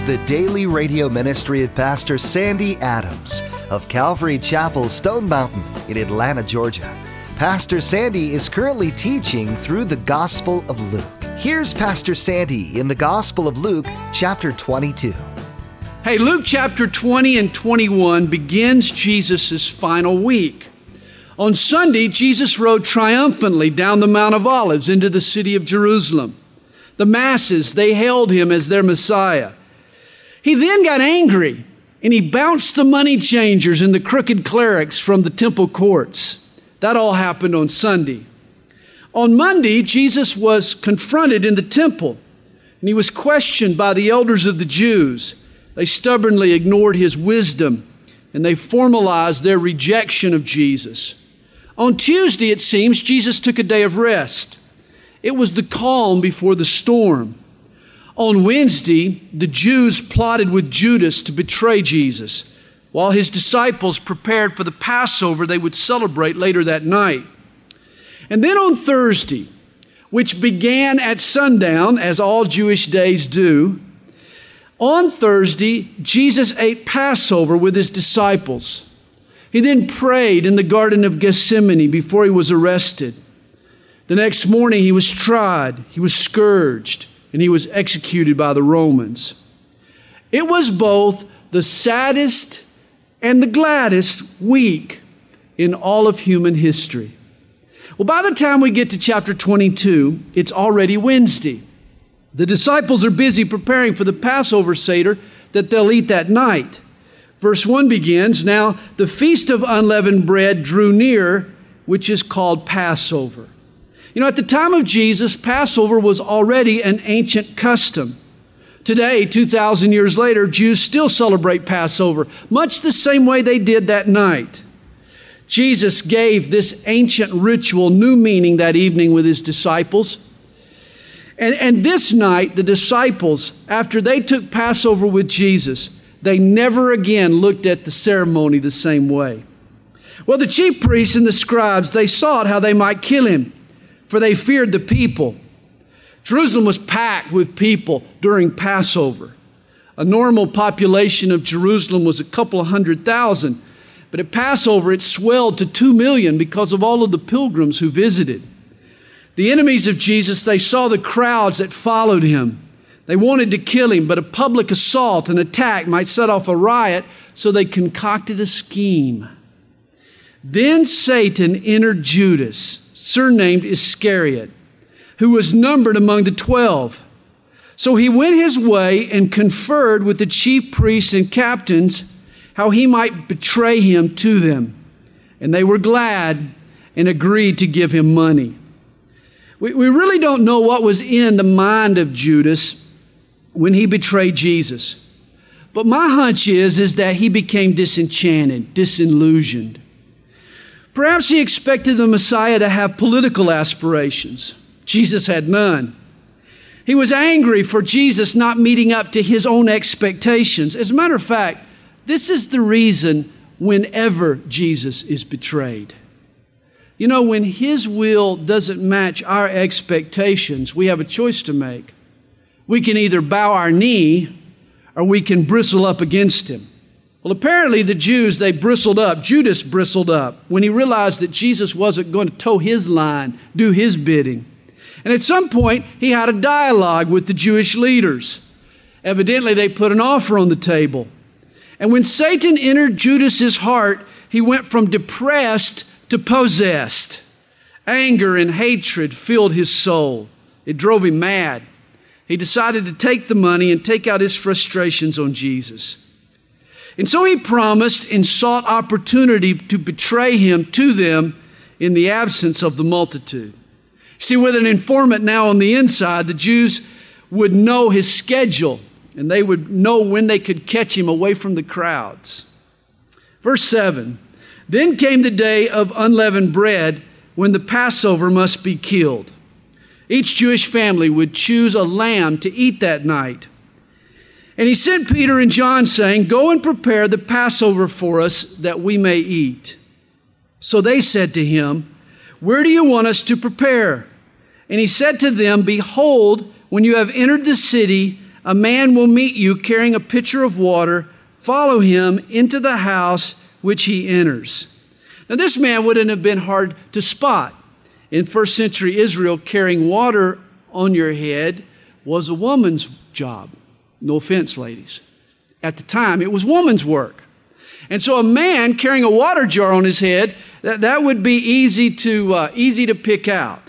the daily radio ministry of Pastor Sandy Adams of Calvary Chapel, Stone Mountain in Atlanta, Georgia. Pastor Sandy is currently teaching through the Gospel of Luke. Here's Pastor Sandy in the Gospel of Luke, chapter 22. Hey, Luke chapter 20 and 21 begins Jesus' final week. On Sunday, Jesus rode triumphantly down the Mount of Olives into the city of Jerusalem. The masses, they hailed him as their Messiah. He then got angry, and he bounced the money changers and the crooked clerics from the temple courts. That all happened on Sunday. On Monday, Jesus was confronted in the temple, and he was questioned by the elders of the Jews. They stubbornly ignored his wisdom, and they formalized their rejection of Jesus. On Tuesday, it seems, Jesus took a day of rest. It was the calm before the storm. On Wednesday, the Jews plotted with Judas to betray Jesus, while his disciples prepared for the Passover they would celebrate later that night. And then on Thursday, which began at sundown, as all Jewish days do, on Thursday, Jesus ate Passover with his disciples. He then prayed in the Garden of Gethsemane before he was arrested. The next morning, he was tried, he was scourged, and he was executed by the Romans. It was both the saddest and the gladdest week in all of human history. Well, by the time we get to chapter 22, it's already Wednesday. The disciples are busy preparing for the Passover Seder that they'll eat that night. Verse 1 begins, "Now the feast of unleavened bread drew near, which is called Passover." You know, at the time of Jesus, Passover was already an ancient custom. Today, 2,000 years later, Jews still celebrate Passover, much the same way they did that night. Jesus gave this ancient ritual new meaning that evening with his disciples. And this night, the disciples, after they took Passover with Jesus, they never again looked at the ceremony the same way. Well, the chief priests and the scribes, they sought how they might kill him, for they feared the people. Jerusalem was packed with people during Passover. A normal population of Jerusalem was a couple of 100,000, but at Passover it swelled to 2 million because of all of the pilgrims who visited. The enemies of Jesus, they saw the crowds that followed him. They wanted to kill him, but a public assault and attack might set off a riot, so they concocted a scheme. Then Satan entered Judas, surnamed Iscariot, who was numbered among the 12. So he went his way and conferred with the chief priests and captains how he might betray him to them. And they were glad and agreed to give him money. We really don't know what was in the mind of Judas when he betrayed Jesus. But my hunch is that he became disenchanted, disillusioned. Perhaps he expected the Messiah to have political aspirations. Jesus had none. He was angry for Jesus not meeting up to his own expectations. As a matter of fact, this is the reason whenever Jesus is betrayed. You know, when his will doesn't match our expectations, we have a choice to make. We can either bow our knee or we can bristle up against him. Well, apparently the Jews, they bristled up. Judas bristled up when he realized that Jesus wasn't going to toe his line, do his bidding. And at some point, he had a dialogue with the Jewish leaders. Evidently, they put an offer on the table. And when Satan entered Judas's heart, he went from depressed to possessed. Anger and hatred filled his soul. It drove him mad. He decided to take the money and take out his frustrations on Jesus. And so he promised and sought opportunity to betray him to them in the absence of the multitude. See, with an informant now on the inside, the Jews would know his schedule, and they would know when they could catch him away from the crowds. Verse 7, "Then came the day of unleavened bread, when the Passover must be killed. Each Jewish family would choose a lamb to eat that night. And he sent Peter and John, saying, 'Go and prepare the Passover for us, that we may eat.' So they said to him, 'Where do you want us to prepare?' And he said to them, 'Behold, when you have entered the city, a man will meet you carrying a pitcher of water. Follow him into the house which he enters." Now, this man wouldn't have been hard to spot. In first century Israel, carrying water on your head was a woman's job. No offense, ladies. At the time, it was woman's work. And so a man carrying a water jar on his head, that would be easy to pick out.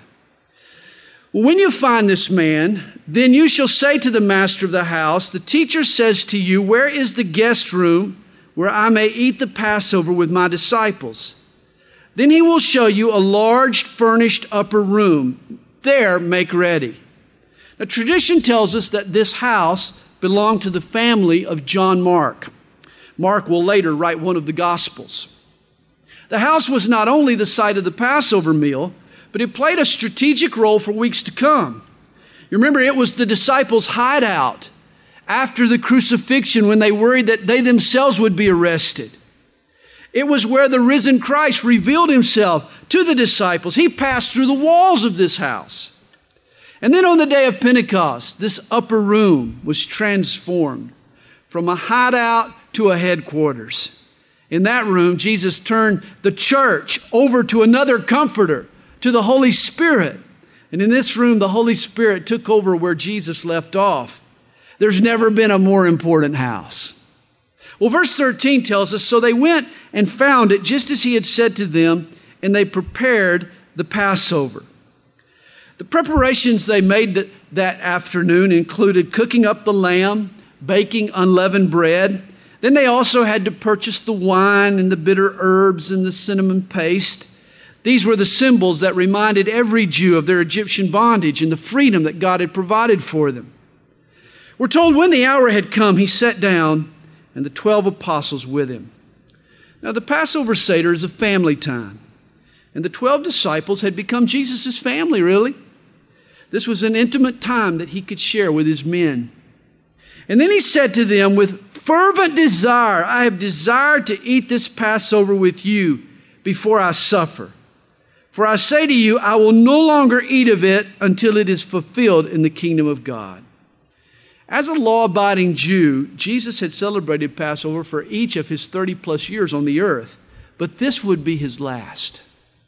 When you find this man, then you shall say to the master of the house, "The teacher says to you, where is the guest room where I may eat the Passover with my disciples?" Then he will show you a large furnished upper room. There make ready. Now, tradition tells us that this house belonged to the family of John Mark. Mark will later write one of the Gospels. The house was not only the site of the Passover meal, but it played a strategic role for weeks to come. You remember, it was the disciples' hideout after the crucifixion when they worried that they themselves would be arrested. It was where the risen Christ revealed himself to the disciples. He passed through the walls of this house. And then on the day of Pentecost, this upper room was transformed from a hideout to a headquarters. In that room, Jesus turned the church over to another comforter, to the Holy Spirit. And in this room, the Holy Spirit took over where Jesus left off. There's never been a more important house. Well, verse 13 tells us, "So they went and found it just as he had said to them, and they prepared the Passover." The preparations they made that afternoon included cooking up the lamb, baking unleavened bread. Then they also had to purchase the wine and the bitter herbs and the cinnamon paste. These were the symbols that reminded every Jew of their Egyptian bondage and the freedom that God had provided for them. We're told when the hour had come, he sat down and the 12 apostles with him. Now, the Passover Seder is a family time, and the 12 disciples had become Jesus' family, really. This was an intimate time that he could share with his men. And then he said to them, "With fervent desire, I have desired to eat this Passover with you before I suffer. For I say to you, I will no longer eat of it until it is fulfilled in the kingdom of God." As a law-abiding Jew, Jesus had celebrated Passover for each of his 30-plus years on the earth, but this would be his last.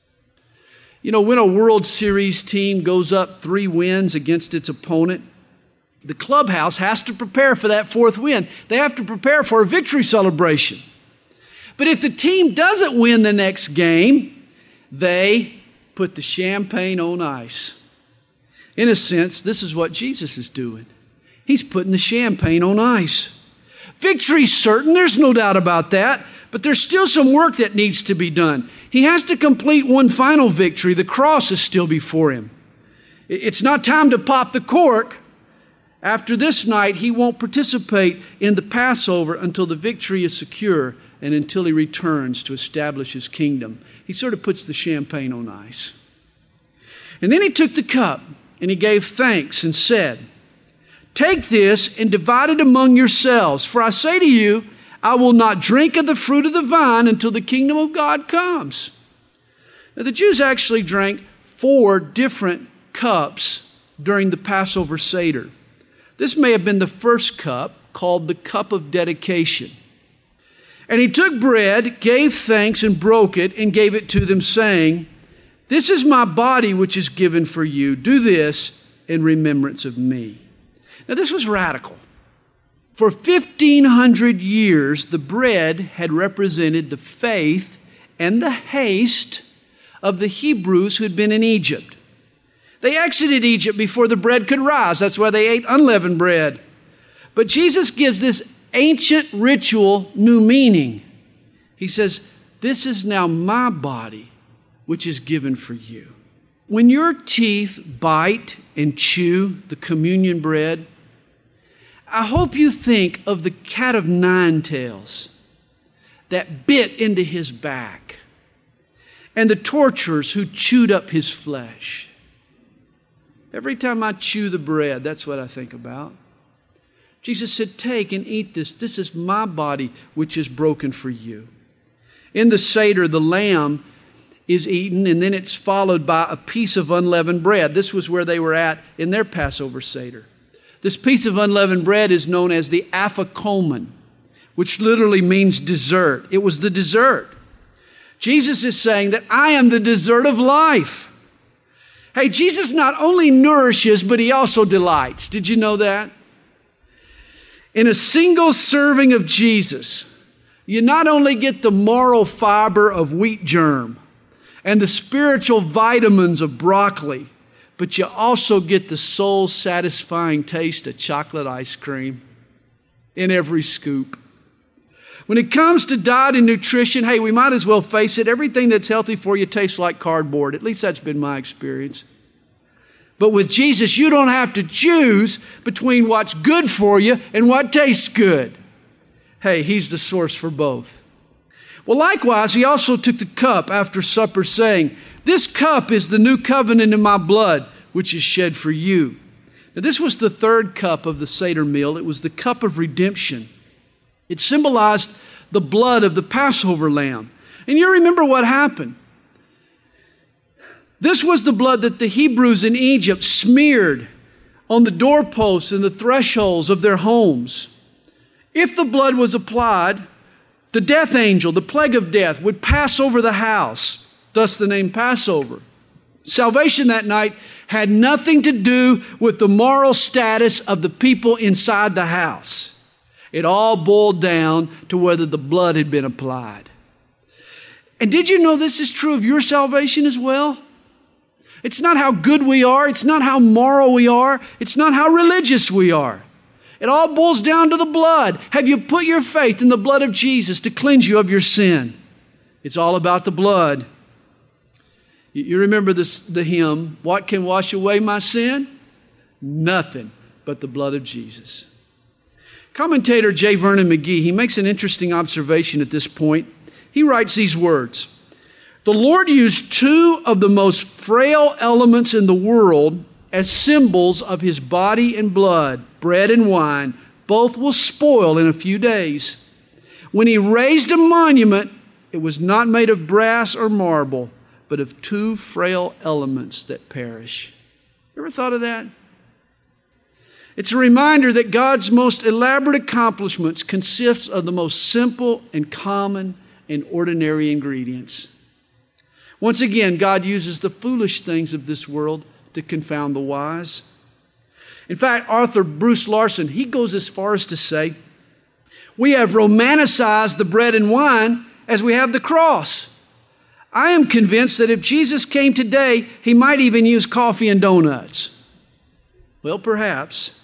You know, when a World Series team goes up 3 wins against its opponent, the clubhouse has to prepare for that 4th win. They have to prepare for a victory celebration. But if the team doesn't win the next game, they put the champagne on ice. In a sense, this is what Jesus is doing. He's putting the champagne on ice. Victory's certain, there's no doubt about that, but there's still some work that needs to be done. He has to complete one final victory. The cross is still before him. It's not time to pop the cork. After this night, he won't participate in the Passover until the victory is secure and until he returns to establish his kingdom. He sort of puts the champagne on ice. And then he took the cup and he gave thanks and said, "Take this and divide it among yourselves. For I say to you, I will not drink of the fruit of the vine until the kingdom of God comes." Now, the Jews actually drank 4 different cups during the Passover Seder. This may have been the first cup, called the cup of dedication. And he took bread, gave thanks, and broke it, and gave it to them, saying, "This is my body which is given for you. Do this in remembrance of me." Now, this was radical. For 1,500 years, the bread had represented the faith and the haste of the Hebrews who had been in Egypt. They exited Egypt before the bread could rise. That's why they ate unleavened bread. But Jesus gives this ancient ritual new meaning. He says, "This is now my body, which is given for you." When your teeth bite and chew the communion bread, I hope you think of the cat of 9 tails that bit into his back and the torturers who chewed up his flesh. Every time I chew the bread, that's what I think about. Jesus said, "Take and eat this. This is my body, which is broken for you." In the Seder, the lamb is eaten, and then it's followed by a piece of unleavened bread. This was where they were at in their Passover Seder. This piece of unleavened bread is known as the aphokomen, which literally means dessert. It was the dessert. Jesus is saying that I am the dessert of life. Hey, Jesus not only nourishes, but he also delights. Did you know that? In a single serving of Jesus, you not only get the moral fiber of wheat germ and the spiritual vitamins of broccoli, but you also get the soul-satisfying taste of chocolate ice cream in every scoop. When it comes to diet and nutrition, hey, we might as well face it. Everything that's healthy for you tastes like cardboard. At least that's been my experience. But with Jesus, you don't have to choose between what's good for you and what tastes good. Hey, he's the source for both. Well, likewise, he also took the cup after supper, saying, "This cup is the new covenant in my blood, which is shed for you." Now, this was the third cup of the Seder meal. It was the cup of redemption. It symbolized the blood of the Passover lamb. And you remember what happened. This was the blood that the Hebrews in Egypt smeared on the doorposts and the thresholds of their homes. If the blood was applied, the death angel, the plague of death, would pass over the house, thus the name Passover. Salvation that night had nothing to do with the moral status of the people inside the house. It all boiled down to whether the blood had been applied. And did you know this is true of your salvation as well? It's not how good we are. It's not how moral we are. It's not how religious we are. It all boils down to the blood. Have you put your faith in the blood of Jesus to cleanse you of your sin? It's all about the blood. You remember the hymn, "What can wash away my sin?" Nothing but the blood of Jesus. Commentator J. Vernon McGee, he makes an interesting observation at this point. He writes these words, "The Lord used two of the most frail elements in the world as symbols of his body and blood, bread and wine. Both will spoil in a few days. When he raised a monument, it was not made of brass or marble, but of two frail elements that perish." You ever thought of that? It's a reminder that God's most elaborate accomplishments consist of the most simple and common and ordinary ingredients. Once again, God uses the foolish things of this world to confound the wise. In fact, author Bruce Larson, he goes as far as to say, we have romanticized the bread and wine as we have the cross. I am convinced that if Jesus came today, he might even use coffee and donuts. Well, perhaps.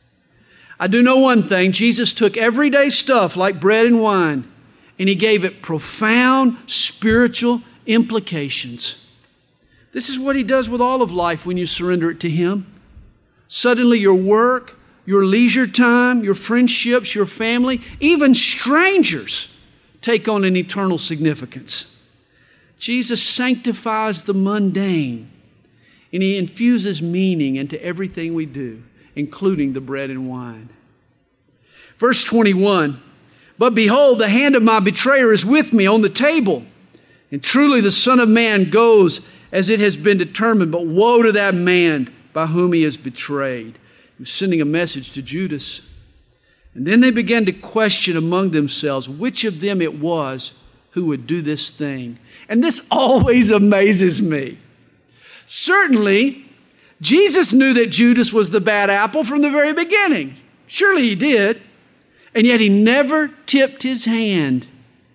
I do know one thing. Jesus took everyday stuff like bread and wine, and he gave it profound spiritual implications. This is what he does with all of life when you surrender it to him. Suddenly your work, your leisure time, your friendships, your family, even strangers take on an eternal significance. Jesus sanctifies the mundane, and he infuses meaning into everything we do, including the bread and wine. Verse 21, "But behold, the hand of my betrayer is with me on the table. And truly the Son of Man goes as it has been determined, but woe to that man by whom he is betrayed." He was sending a message to Judas. And then they began to question among themselves which of them it was who would do this thing. And this always amazes me. Certainly, Jesus knew that Judas was the bad apple from the very beginning. Surely he did. And yet he never tipped his hand.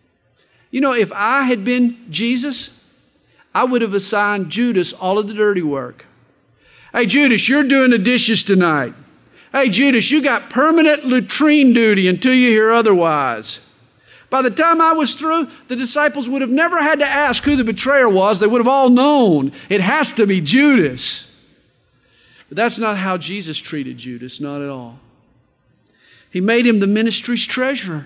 You know, if I had been Jesus, I would have assigned Judas all of the dirty work. "Hey, Judas, you're doing the dishes tonight. Hey, Judas, you got permanent latrine duty until you hear otherwise." By the time I was through, the disciples would have never had to ask who the betrayer was. They would have all known. It has to be Judas. But that's not how Jesus treated Judas, not at all. He made him the ministry's treasurer.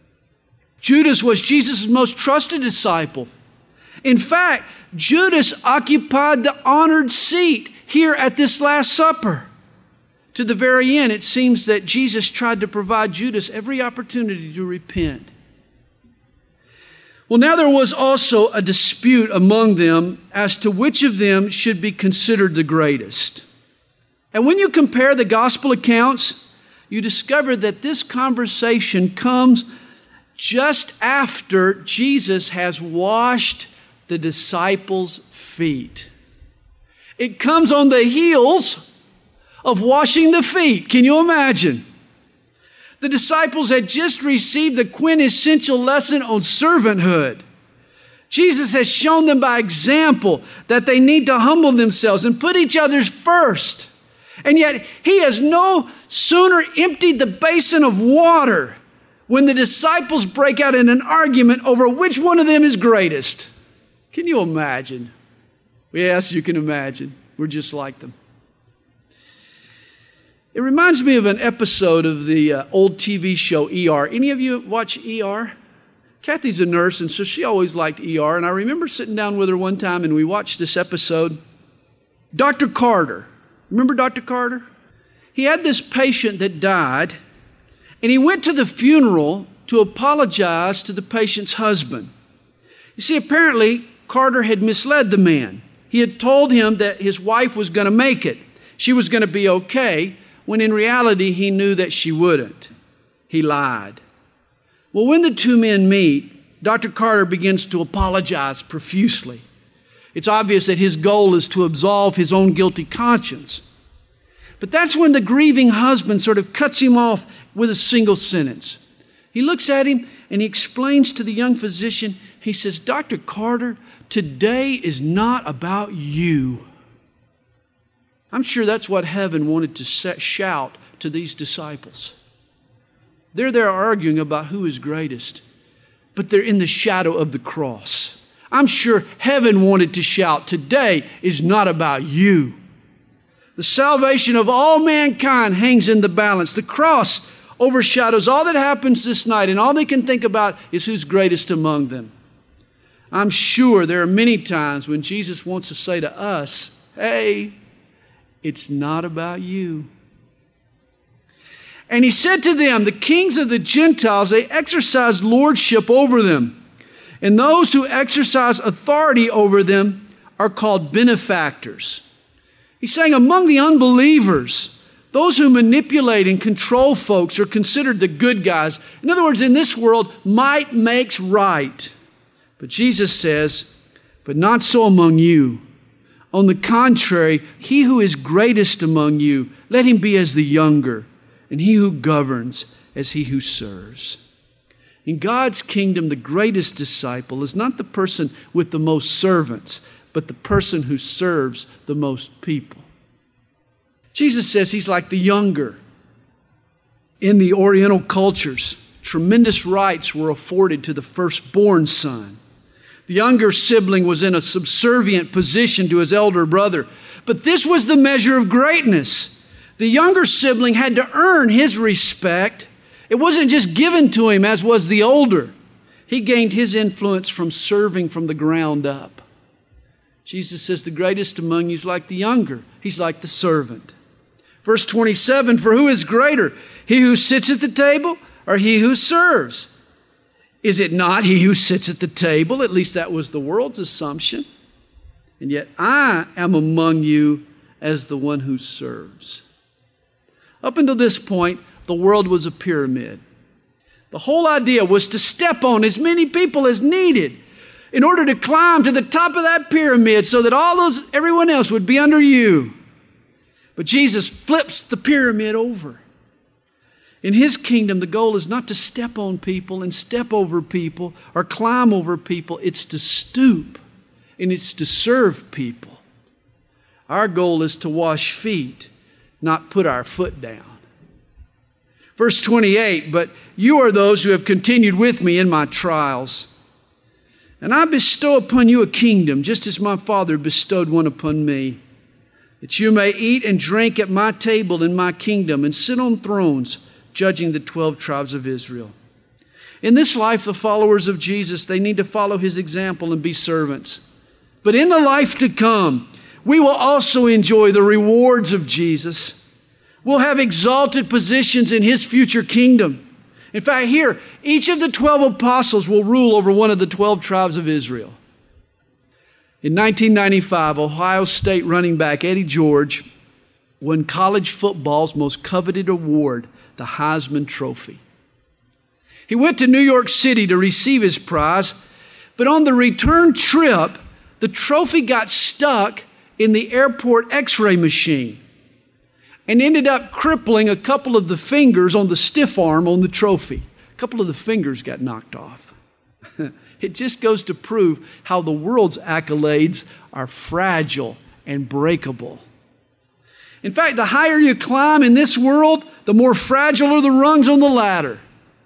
Judas was Jesus' most trusted disciple. In fact, Judas occupied the honored seat here at this Last Supper. To the very end, it seems that Jesus tried to provide Judas every opportunity to repent. Well, now there was also a dispute among them as to which of them should be considered the greatest. And when you compare the gospel accounts, you discover that this conversation comes just after Jesus has washed the disciples' feet. It comes on the heels of washing the feet. Can you imagine? The disciples had just received the quintessential lesson on servanthood. Jesus has shown them by example that they need to humble themselves and put each other first. And yet he has no sooner emptied the basin of water when the disciples break out in an argument over which one of them is greatest. Can you imagine? Yes, you can imagine. We're just like them. It reminds me of an episode of the old TV show ER. Any of you watch ER? Kathy's a nurse, and so she always liked ER. And I remember sitting down with her one time, and we watched this episode. Dr. Carter. Remember Dr. Carter? He had this patient that died, and he went to the funeral to apologize to the patient's husband. You see, apparently, Carter had misled the man. He had told him that his wife was going to make it. She was going to be okay, when in reality, he knew that she wouldn't. He lied. Well, when the two men meet, Dr. Carter begins to apologize profusely. It's obvious that his goal is to absolve his own guilty conscience. But that's when the grieving husband sort of cuts him off with a single sentence. He looks at him and he explains to the young physician, he says, Dr. Carter, today is not about you. I'm sure that's what heaven wanted to shout to these disciples. They're there arguing about who is greatest, but they're in the shadow of the cross. I'm sure heaven wanted to shout, today is not about you. The salvation of all mankind hangs in the balance. The cross overshadows all that happens this night, and all they can think about is who's greatest among them. I'm sure there are many times when Jesus wants to say to us, hey, it's not about you. And he said to them, the kings of the Gentiles, they exercise lordship over them. And those who exercise authority over them are called benefactors. He's saying among the unbelievers, those who manipulate and control folks are considered the good guys. In other words, in this world, might makes right. But Jesus says, but not so among you. On the contrary, he who is greatest among you, let him be as the younger, and he who governs as he who serves. In God's kingdom, the greatest disciple is not the person with the most servants, but the person who serves the most people. Jesus says he's like the younger. In the Oriental cultures, tremendous rights were afforded to the firstborn son. The younger sibling was in a subservient position to his elder brother. But this was the measure of greatness. The younger sibling had to earn his respect. It wasn't just given to him as was the older. He gained his influence from serving from the ground up. Jesus says the greatest among you is like the younger. He's like the servant. Verse 27, for who is greater, he who sits at the table or he who serves? Is it not he who sits at the table? At least that was the world's assumption. And yet I am among you as the one who serves. Up until this point, the world was a pyramid. The whole idea was to step on as many people as needed in order to climb to the top of that pyramid so that everyone else would be under you. But Jesus flips the pyramid over. In his kingdom, the goal is not to step on people and step over people or climb over people. It's to stoop, and it's to serve people. Our goal is to wash feet, not put our foot down. Verse 28, but you are those who have continued with me in my trials. And I bestow upon you a kingdom, just as my Father bestowed one upon me, that you may eat and drink at my table in my kingdom and sit on thrones, judging the 12 tribes of Israel. In this life, the followers of Jesus, they need to follow his example and be servants. But in the life to come, we will also enjoy the rewards of Jesus. We'll have exalted positions in his future kingdom. In fact, here, each of the 12 apostles will rule over one of the 12 tribes of Israel. In 1995, Ohio State running back Eddie George won college football's most coveted award, the Heisman Trophy. He went to New York City to receive his prize, but on the return trip, the trophy got stuck in the airport x-ray machine and ended up crippling a couple of the fingers on the stiff arm on the trophy. A couple of the fingers got knocked off. It just goes to prove how the world's accolades are fragile and breakable. In fact, the higher you climb in this world, the more fragile are the rungs on the ladder.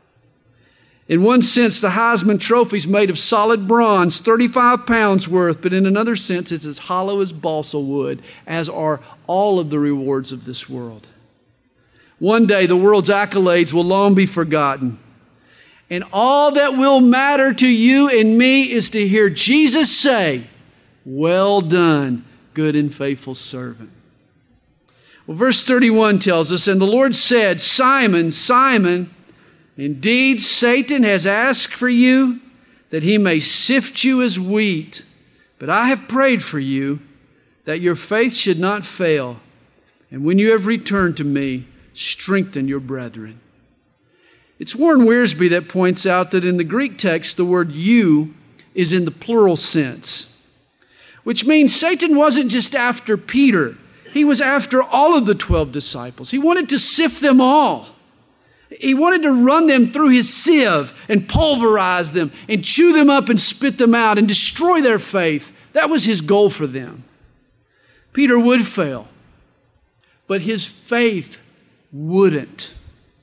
In one sense, the Heisman Trophy is made of solid bronze, 35 pounds worth, but in another sense, it's as hollow as balsa wood, as are all of the rewards of this world. One day, the world's accolades will long be forgotten. And all that will matter to you and me is to hear Jesus say, "Well done, good and faithful servant." Well, verse 31 tells us, "And the Lord said, 'Simon, Simon, indeed Satan has asked for you that he may sift you as wheat, but I have prayed for you that your faith should not fail. And when you have returned to me, strengthen your brethren.'" It's Warren Wiersbe that points out that in the Greek text, the word "you" is in the plural sense, which means Satan wasn't just after Peter. He was after all of the 12 disciples. He wanted to sift them all. He wanted to run them through his sieve and pulverize them and chew them up and spit them out and destroy their faith. That was his goal for them. Peter would fail, but his faith wouldn't.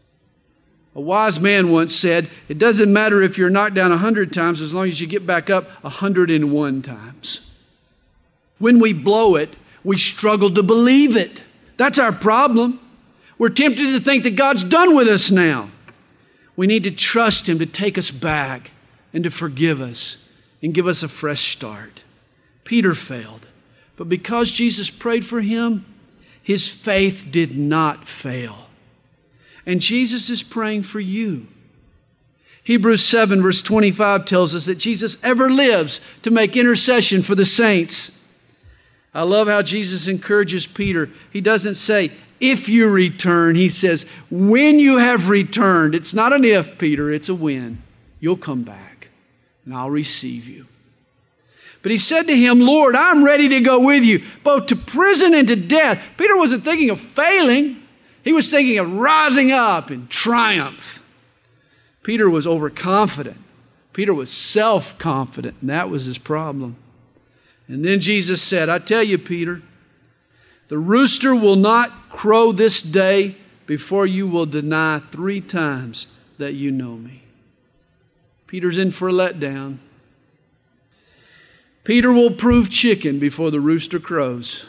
A wise man once said, "It doesn't matter if you're knocked down 100 times as long as you get back up 101 times. When we blow it, we struggle to believe it. That's our problem. We're tempted to think that God's done with us now. We need to trust Him to take us back and to forgive us and give us a fresh start. Peter failed, but because Jesus prayed for him, his faith did not fail. And Jesus is praying for you. Hebrews 7 verse 25 tells us that Jesus ever lives to make intercession for the saints. I love how Jesus encourages Peter. He doesn't say, "If you return," he says, "When you have returned." It's not an if, Peter, it's a when. You'll come back and I'll receive you. But he said to him, "Lord, I'm ready to go with you, both to prison and to death." Peter wasn't thinking of failing. He was thinking of rising up in triumph. Peter was overconfident. Peter was self-confident, and that was his problem. And then Jesus said, "I tell you, Peter, the rooster will not crow this day before you will deny 3 times that you know me." Peter's in for a letdown. Peter will prove chicken before the rooster crows.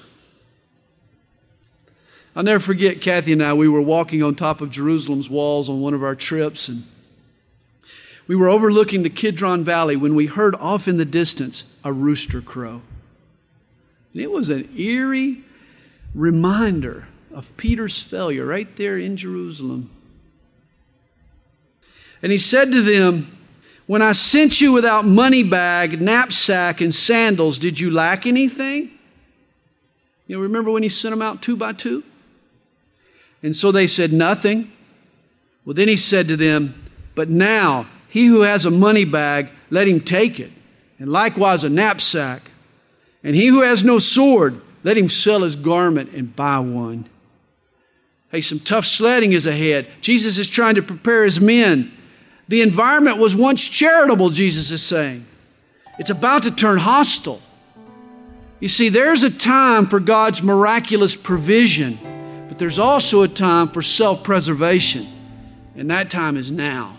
I'll never forget, Kathy and I, we were walking on top of Jerusalem's walls on one of our trips, and we were overlooking the Kidron Valley when we heard off in the distance a rooster crow. And it was an eerie reminder of Peter's failure right there in Jerusalem. And he said to them, "When I sent you without money bag, knapsack, and sandals, did you lack anything?" You know, remember when he sent them out 2 by 2? And so they said, "Nothing." Well, then he said to them, "But now he who has a money bag, let him take it, and likewise a knapsack. And he who has no sword, let him sell his garment and buy one." Hey, some tough sledding is ahead. Jesus is trying to prepare his men. The environment was once charitable, Jesus is saying. It's about to turn hostile. You see, there's a time for God's miraculous provision, but there's also a time for self-preservation, and that time is now.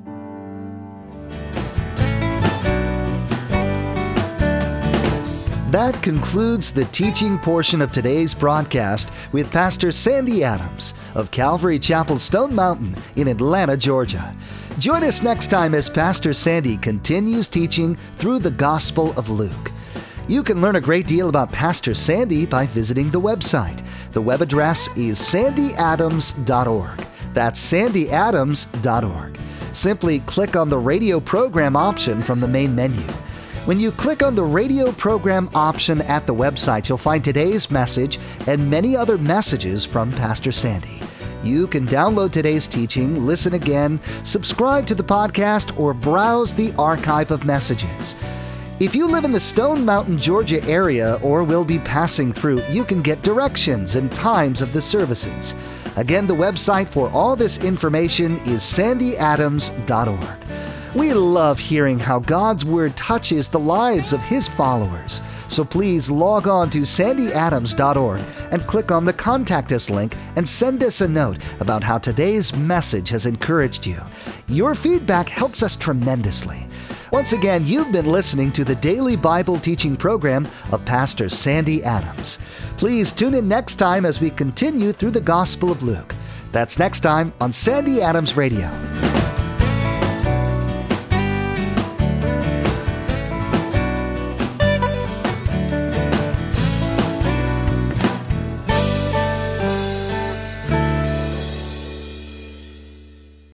That concludes the teaching portion of today's broadcast with Pastor Sandy Adams of Calvary Chapel Stone Mountain in Atlanta, Georgia. Join us next time as Pastor Sandy continues teaching through the Gospel of Luke. You can learn a great deal about Pastor Sandy by visiting the website. The web address is sandyadams.org. That's sandyadams.org. Simply click on the radio program option from the main menu. When you click on the radio program option at the website, you'll find today's message and many other messages from Pastor Sandy. You can download today's teaching, listen again, subscribe to the podcast, or browse the archive of messages. If you live in the Stone Mountain, Georgia area or will be passing through, you can get directions and times of the services. Again, the website for all this information is sandyadams.org. We love hearing how God's Word touches the lives of His followers. So please log on to sandyadams.org and click on the Contact Us link and send us a note about how today's message has encouraged you. Your feedback helps us tremendously. Once again, you've been listening to the daily Bible teaching program of Pastor Sandy Adams. Please tune in next time as we continue through the Gospel of Luke. That's next time on Sandy Adams Radio.